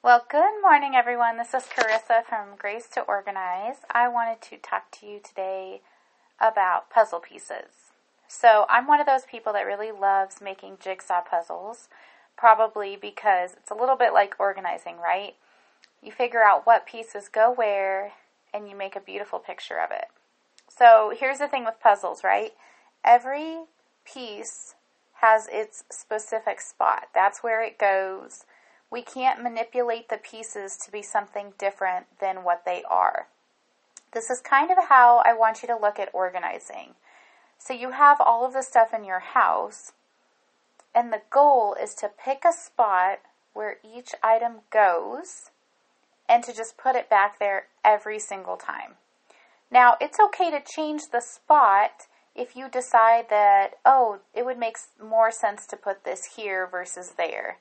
Well, good morning, everyone. This is Carissa from Grace to Organize. I wanted to talk to you today about puzzle pieces. So, I'm one of those people that really loves making jigsaw puzzles, probably because it's a little bit like organizing, right? You figure out what pieces go where, and you make a beautiful picture of it. So, here's the thing with puzzles, right? Every piece has its specific spot. That's where it goes. We can't manipulate the pieces to be something different than what they are. This is kind of how I want you to look at organizing. So you have all of the stuff in your house, and the goal is to pick a spot where each item goes and to just put it back there every single time. Now, it's okay to change the spot if you decide that, it would make more sense to put this here versus there.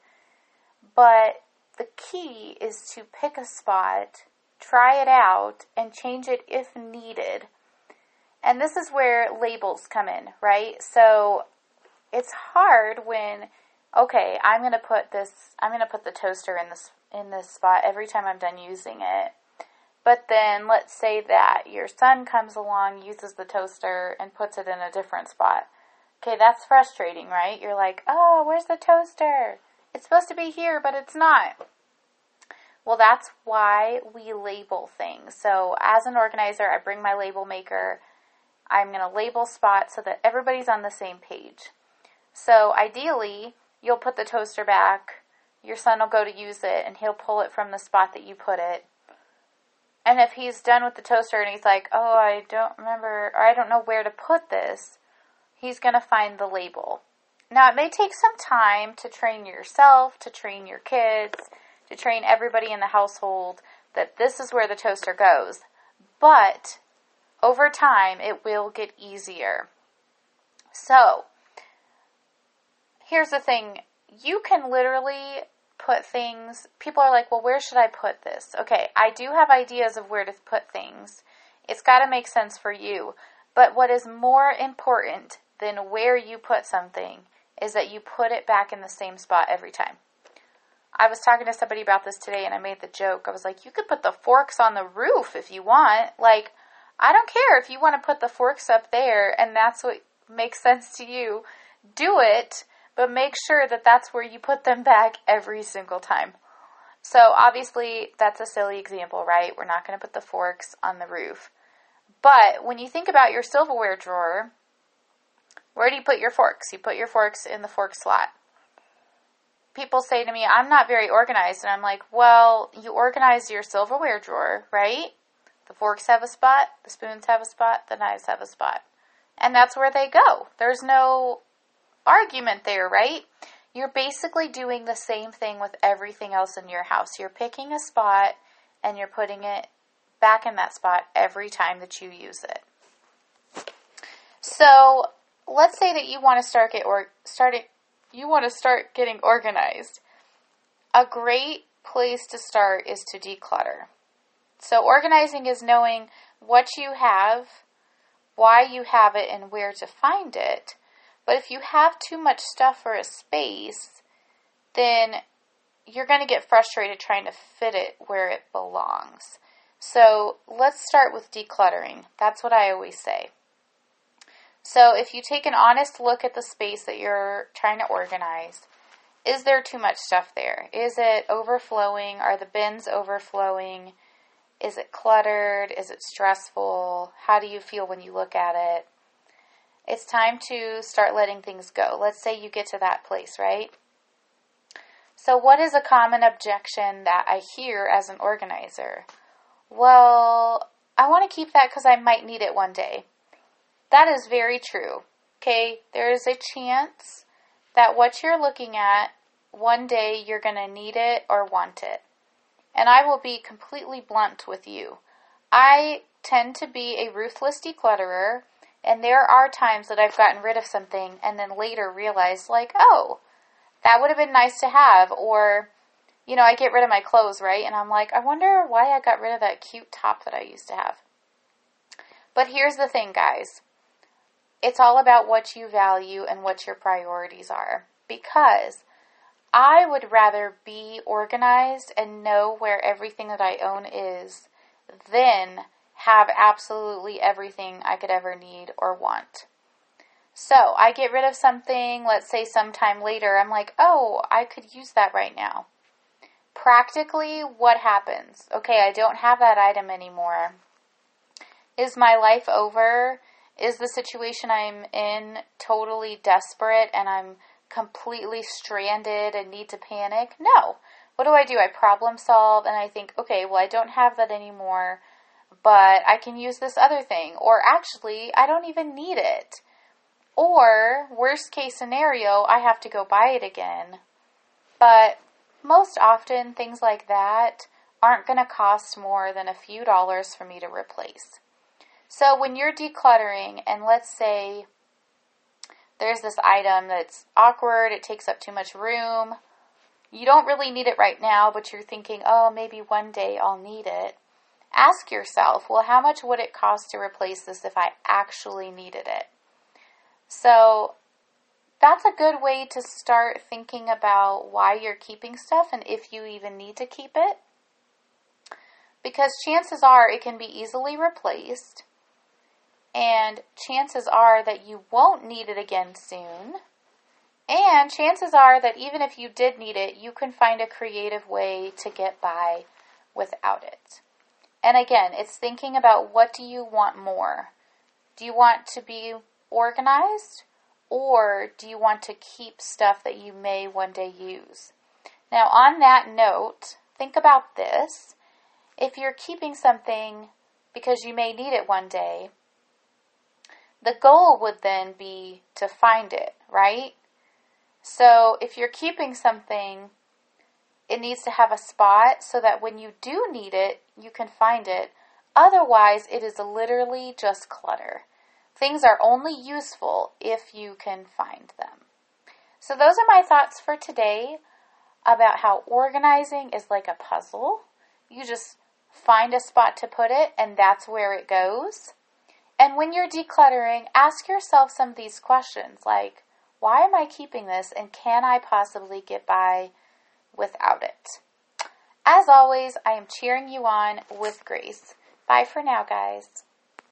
But the key is to pick a spot, try it out, and change it if needed. And this is where labels come in, right? So it's hard when, I'm going to put the toaster in this spot every time I'm done using it. But then let's say that your son comes along, uses the toaster, and puts it in a different spot. Okay, that's frustrating, right? You're like, where's the toaster? It's supposed to be here, but it's not. Well, that's why we label things. So as an organizer, I bring my label maker. I'm going to label spots so that everybody's on the same page. So ideally, you'll put the toaster back. Your son will go to use it, and he'll pull it from the spot that you put it. And if he's done with the toaster and he's like, I don't remember, or I don't know where to put this, he's going to find the label. Now, it may take some time to train yourself, to train your kids, to train everybody in the household that this is where the toaster goes. But over time, it will get easier. So, here's the thing. You can literally put things, people are like, well, where should I put this? Okay, I do have ideas of where to put things. It's got to make sense for you. But what is more important than where you put something is that you put it back in the same spot every time. I was talking to somebody about this today, and I made the joke. I was like, you could put the forks on the roof if you want. Like, I don't care if you want to put the forks up there, and that's what makes sense to you. Do it, but make sure that that's where you put them back every single time. So, obviously, that's a silly example, right? We're not going to put the forks on the roof. But when you think about your silverware drawer, where do you put your forks? You put your forks in the fork slot. People say to me, I'm not very organized. And I'm like, well, you organize your silverware drawer, right? The forks have a spot, the spoons have a spot, the knives have a spot. And that's where they go. There's no argument there, right? You're basically doing the same thing with everything else in your house. You're picking a spot and you're putting it back in that spot every time that you use it. So, let's say that you want to start getting organized. A great place to start is to declutter. So organizing is knowing what you have, why you have it, and where to find it. But if you have too much stuff for a space, then you're going to get frustrated trying to fit it where it belongs. So let's start with decluttering. That's what I always say. So if you take an honest look at the space that you're trying to organize, is there too much stuff there? Is it overflowing? Are the bins overflowing? Is it cluttered? Is it stressful? How do you feel when you look at it? It's time to start letting things go. Let's say you get to that place, right? So what is a common objection that I hear as an organizer? Well, I want to keep that because I might need it one day. That is very true. Okay, there is a chance that what you're looking at, one day you're going to need it or want it. And I will be completely blunt with you. I tend to be a ruthless declutterer, and there are times that I've gotten rid of something and then later realized, that would have been nice to have. Or, I get rid of my clothes, right? And I'm like, I wonder why I got rid of that cute top that I used to have. But here's the thing, guys. It's all about what you value and what your priorities are. Because I would rather be organized and know where everything that I own is than have absolutely everything I could ever need or want. So I get rid of something, let's say sometime later, I'm like, oh, I could use that right now. Practically, what happens? Okay, I don't have that item anymore. Is my life over? Is the situation I'm in totally desperate and I'm completely stranded and need to panic? No. What do? I problem solve and I think, okay, well, I don't have that anymore, but I can use this other thing. Or actually, I don't even need it. Or, worst case scenario, I have to go buy it again. But most often, things like that aren't going to cost more than a few dollars for me to replace. So when you're decluttering, and let's say there's this item that's awkward, it takes up too much room, you don't really need it right now, but you're thinking, oh, maybe one day I'll need it. Ask yourself, well, how much would it cost to replace this if I actually needed it? So that's a good way to start thinking about why you're keeping stuff and if you even need to keep it. Because chances are it can be easily replaced. And chances are that you won't need it again soon. And chances are that even if you did need it, you can find a creative way to get by without it. And again, it's thinking about what do you want more? Do you want to be organized, or do you want to keep stuff that you may one day use? Now, on that note, think about this. If you're keeping something because you may need it one day, the goal would then be to find it, right? So if you're keeping something, it needs to have a spot so that when you do need it, you can find it. Otherwise, it is literally just clutter. Things are only useful if you can find them. So those are my thoughts for today about how organizing is like a puzzle. You just find a spot to put it, and that's where it goes. And when you're decluttering, ask yourself some of these questions like, why am I keeping this, and can I possibly get by without it? As always, I am cheering you on with grace. Bye for now, guys.